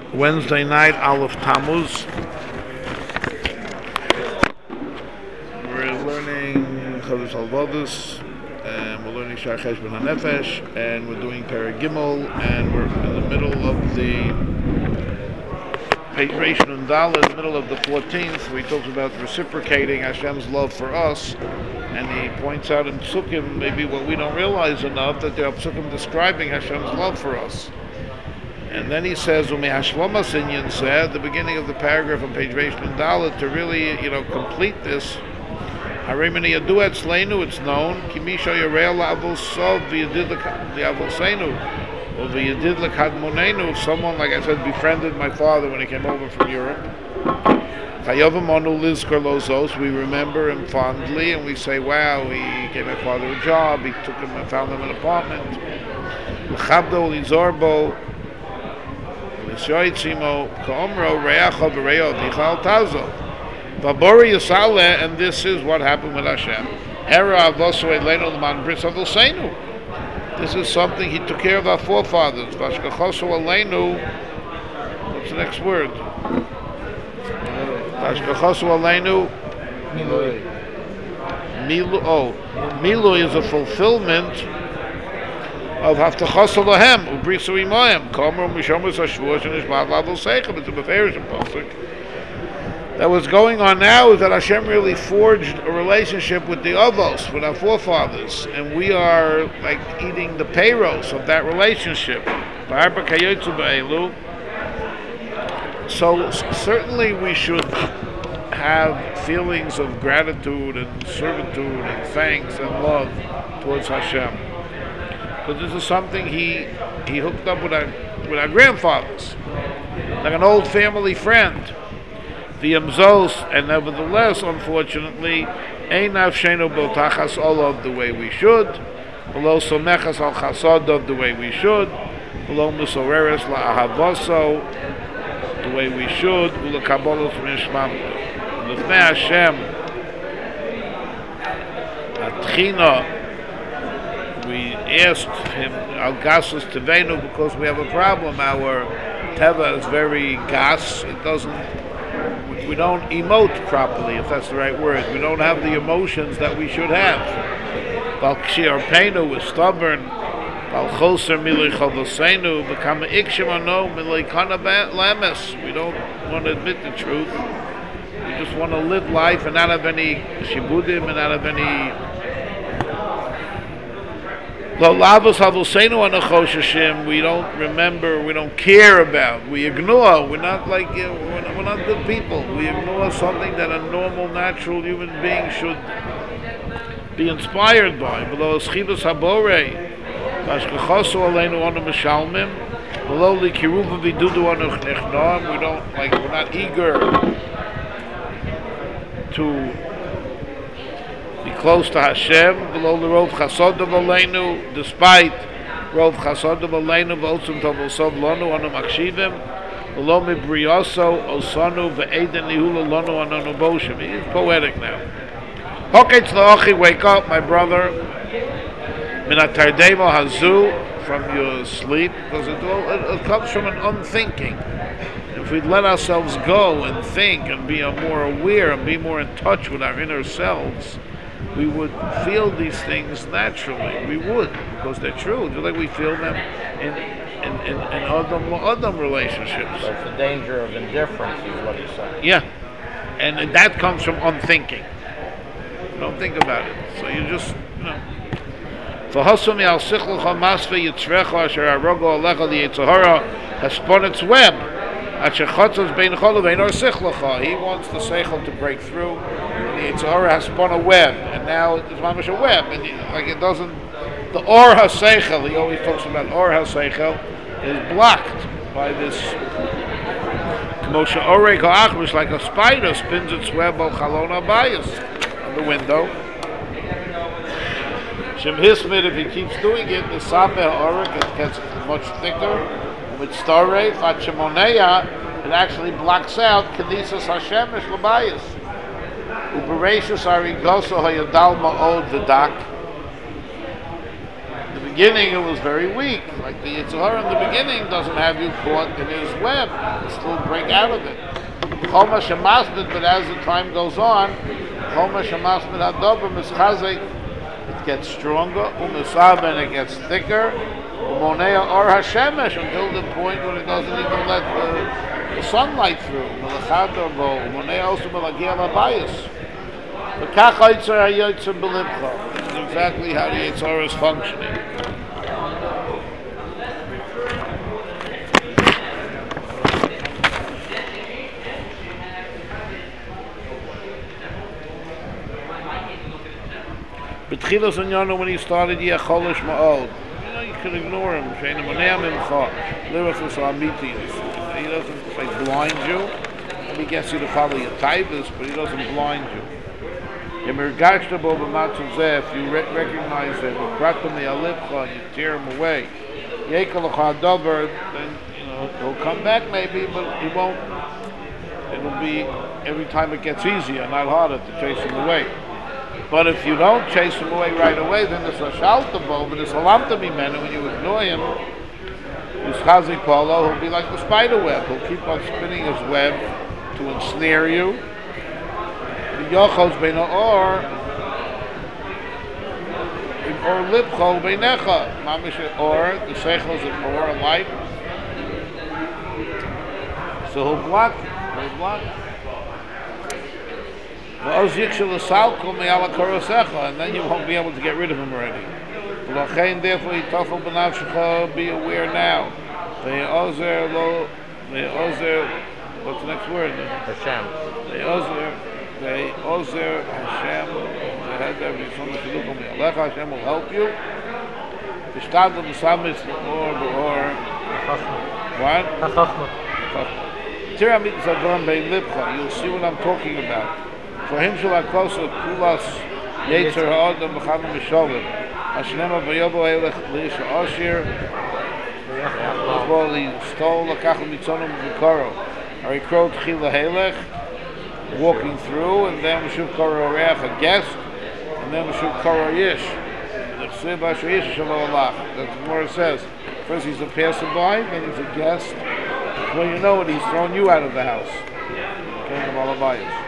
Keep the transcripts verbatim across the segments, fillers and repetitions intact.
Wednesday night, Aleph Tammuz. We're learning Chodesh Halvados, and we're learning Shar Cheshbon HaNefesh, and we're doing Perek Gimel, and we're in the middle of the page Reish Nun Daled, in the middle of the fourteenth, where he talks about reciprocating Hashem's love for us, and he points out in Psukim, maybe what we don't realize enough, that there are Psukim describing Hashem's love for us. And then he says, Umi Hashlama Sinyan said, at the beginning of the paragraph on page Reish Nun Daled, to really, you know, complete this, Harimini Yadu Etzleinu, it's known, Kimisha Yarei La'avol Sov, V'yadid L'Avol Seinu, or V'yadid L'Kadmonenu, if someone, like I said, befriended my father when he came over from Europe, Chayovim Onu Lizkar Lozos, we remember him fondly, and we say, wow, he gave my father a job, he took him and found him an apartment, L'Chabdo L'Izorbo, Shoitzimo Komro Reacha Bereo Dichal Tazo. Vabori Yisale, and this is what happened with Hashem. Hera Avosu Eleno L'man Bris Avosenu. This is something he took care of our forefathers. Vashkachosu Elenu. What's the next word? Vashkachosu Elenu. Milu. Oh, Milu is a fulfillment of Haftachas Elohem, Ubrisu Imayim, Komer Mishomus Hashvuos and Ishmael Lavol Seichem. It's a Beferish Pasuk. That what's going on now is that Hashem really forged a relationship with the Avos, with our forefathers, and we are like eating the payros of that relationship. So certainly we should have feelings of gratitude and servitude and thanks and love towards Hashem. Because this is something he he hooked up with our with our grandfathers, like an old family friend. The Yamzos, and nevertheless, unfortunately, ein nafshenu botachas olav the way we should, below somechas al chasadav the way we should, below musoreres la'ahavoso the way we should, ulakabolos mishmam l'fnei Hashem atchina. We asked him al gasus tevenu because we have a problem. Our teva is very gas. It doesn't. We don't emote properly, if that's the right word. We don't have the emotions that we should have. Bal kshir peinu is stubborn. Bal choser milei chavosenu become ikshimano milei kana lames. We don't want to admit the truth. We just want to live life and not have any shibudim and not have any. We don't remember, we don't care about, we ignore, we're not like, you know, we're, not, we're not good people. We ignore something that a normal, natural human being should be inspired by. Below Schibas Habore, Vashkachosu Aleinu Onu Mishalmim, below the Kiruva Vidudu Onu Chnechnam, we don't, like, we're not eager to be close to Hashem, below the Rov Chasodav Aleinu, despite Rov Chasodav Aleinu, V'otzum Tovosov Lonu Anu Makshivim, below Mibrioso Osanu Ve'eden Nihula Lonu Anu Boshim. He's poetic now. Okay, Tzla'ochi, wake up, my brother. Minatardemo Hazu, from your sleep, because it, all, it, it comes from an unthinking. If we'd let ourselves go and think and be more aware and be more in touch with our inner selves, we would feel these things naturally. We would, because they're true. Just like we feel them in in in, in Adam Adam relationships. So it's the danger of indifference, is what he's saying. Yeah, and that comes from unthinking. Don't think about it. So you just, you know. V'hasumi al sichlucha masve yitzrecha asher arogo alecha the yitzhara has spun its web. He wants the seichel to break through. The Yitzhara has spun a web, and now it's mamish a web, and he, like it doesn't. The or haseichel, he always talks about or haseichel, is blocked by this. K'moshe orei ka'achmish, like a spider spins its web al chalon habayis on the window. Shem hismid, if he keeps doing it, the sapeh orek it gets much thicker. With starei fachemoneya, it actually blocks out Kenisas Hashem Eshlabayis. Ubereshus Arigoso Hayadal Ma'od V'dak. beginning, it was very weak. Like the Yetzer Hara in the beginning doesn't have you caught in his web. You still break out of it. Choma shemasmid, but as the time goes on, Choma shemasmid hadover mischazik, it gets stronger. Umisab, and it gets thicker. Umonea or hashemesh, until the point where it doesn't even let the, the sunlight through. Melachador bo. Umonea also melagia labayis. But kach Yetzer HaYotzer b'libcha. This is exactly how the Yetzer Hara is functioning. B'tchilas Anyana, when he started, yeah, cholish ma'od. You know, you can ignore him. She'ena monea mimcha. Lirachus amiti. He doesn't like blind you. He gets you to follow your taivas, but he doesn't blind you. If you re- recognize that you crack him the alipcha and you tear him away, then you know he'll come back maybe, but he won't. It'll be every time it gets easier, not harder to chase him away. But if you don't chase him away right away, then there's a shaltabo, but there's a lamtami man, and when you ignore him, his chazik polo, he'll be like the spider web. He'll keep on spinning his web to ensnare you. The yochos beina or or lipcho beinecha, mamish or the seichos of or light. So he'll block, he'll block. And then you won't be able to get rid of him already. Therefore, be aware now. What's the next word? Hashem. They Ozer Hashem. Hashem will help you. What? You'll see what I'm talking about. For him shall I close to Kulas Yetzer Ha'adam B'chadam B'sholim. Hashnema V'yobo Eilech L'Ish Ha'ashir. Well, he stole L'kachel Mitzonum V'koro. Ari Kro T'chila Heilech, walking through, and then M'shuv Koro Reach, a guest, and then M'shuv Koro Yish. L'chseh B'asher Yish Shalom Alach. That's what it says. First he's a passerby, then he's a guest. Well, you know what, he's thrown you out of the house. King of Alabayas.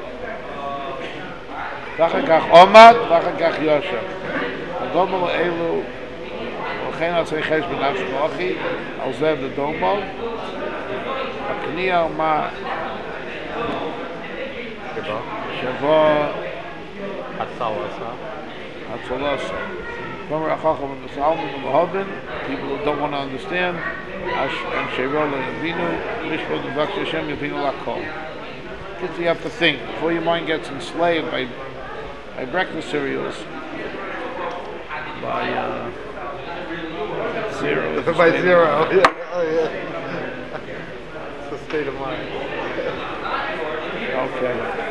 ואחר כך עומד, ואחר כך יושב. הדומל האלו, וכן עצרי חש בנפש מוחי, על זה בדומל. הקנייה מה? שבו? שבו... הצלסה. הצלסה. כלומר, החכם ומסעלם ומהודן, people who don't want to understand, and שירו לא יבינו, משפט מבקש השם יבינו לכל. You have to think, before your mind gets enslaved by by breakfast cereals, by uh, zero. By zero, yeah. Oh, yeah. It's a state of mind. Okay.